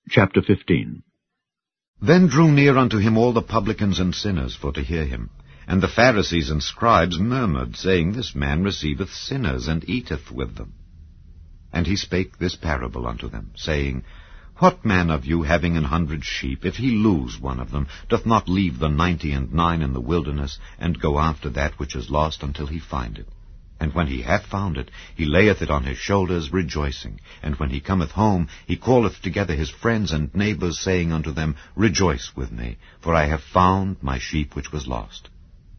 Chapter 15. Then drew near unto him all the publicans and sinners for to hear him. And the Pharisees and scribes murmured, saying, This man receiveth sinners, and eateth with them. And he spake this parable unto them, saying, What man of you, having 100 sheep, if he lose one of them, doth not leave the 99 in the wilderness, and go after that which is lost until he find it? And when he hath found it, he layeth it on his shoulders, rejoicing. And when he cometh home, he calleth together his friends and neighbors, saying unto them, Rejoice with me, for I have found my sheep which was lost.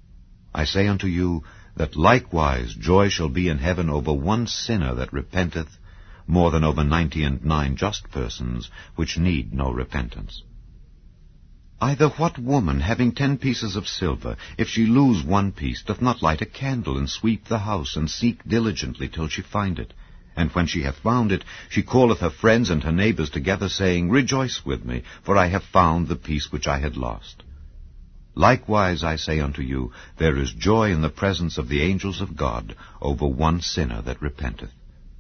I say unto you, that likewise joy shall be in heaven over one sinner that repenteth, more than over 99 just persons, which need no repentance. Either what woman, having 10 pieces of silver, if she lose one piece, doth not light a candle, and sweep the house, and seek diligently till she find it? And when she hath found it, she calleth her friends and her neighbors together, saying, Rejoice with me, for I have found the piece which I had lost. Likewise I say unto you, there is joy in the presence of the angels of God over one sinner that repenteth.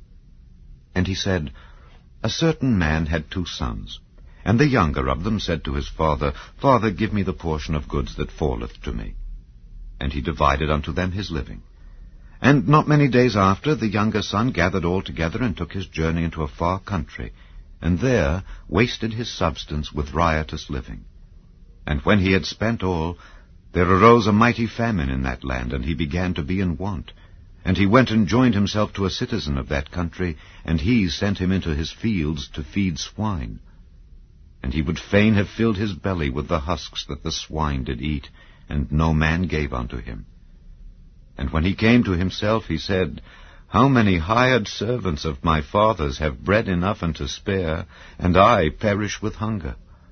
And he said, A certain man had 2 sons. And the younger of them said to his father, Father, give me the portion of goods that falleth to me. And he divided unto them his living. And not many days after, the younger son gathered all together, and took his journey into a far country, and there wasted his substance with riotous living. And when he had spent all, there arose a mighty famine in that land, and he began to be in want. And he went and joined himself to a citizen of that country, and he sent him into his fields to feed swine. And he would fain have filled his belly with the husks that the swine did eat, and no man gave unto him. And when he came to himself, he said, How many hired servants of my father's have bread enough and to spare, and I perish with hunger?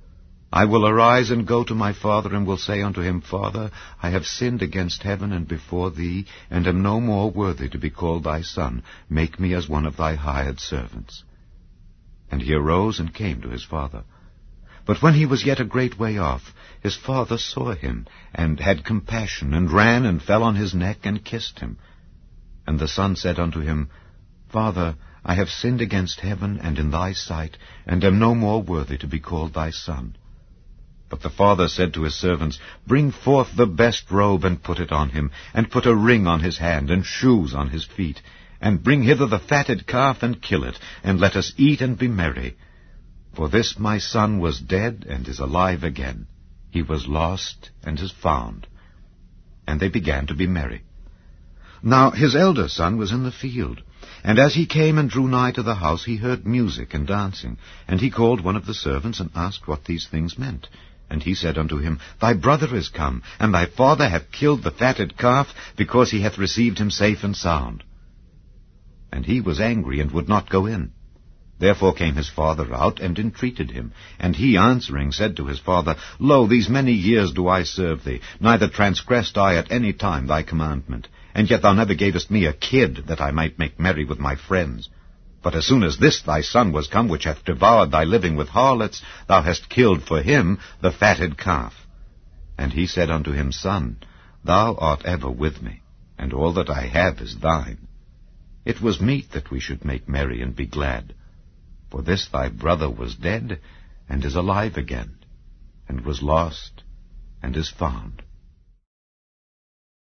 I will arise and go to my father, and will say unto him, Father, I have sinned against heaven and before thee, and am no more worthy to be called thy son. Make me as one of thy hired servants. And he arose and came to his father. But when he was yet a great way off, his father saw him, and had compassion, and ran and fell on his neck, and kissed him. And the son said unto him, Father, I have sinned against heaven and in thy sight, and am no more worthy to be called thy son. But the father said to his servants, Bring forth the best robe, and put it on him, and put a ring on his hand, and shoes on his feet. And bring hither the fatted calf, and kill it, and let us eat and be merry. For this my son was dead, and is alive again. He was lost, and is found. And they began to be merry. Now his elder son was in the field. And as he came and drew nigh to the house, he heard music and dancing. And he called one of the servants, and asked what these things meant. And he said unto him, Thy brother is come, and thy father hath killed the fatted calf, because he hath received him safe and sound. And he was angry, and would not go in. Therefore came his father out, and entreated him. And he answering said to his father, Lo, these many years do I serve thee, neither transgressed I at any time thy commandment. And yet thou never gavest me a kid, that I might make merry with my friends. But as soon as this thy son was come, which hath devoured thy living with harlots, thou hast killed for him the fatted calf. And he said unto him, Son, thou art ever with me, and all that I have is thine. It was meet that we should make merry and be glad. For this thy brother was dead, and is alive again, and was lost, and is found.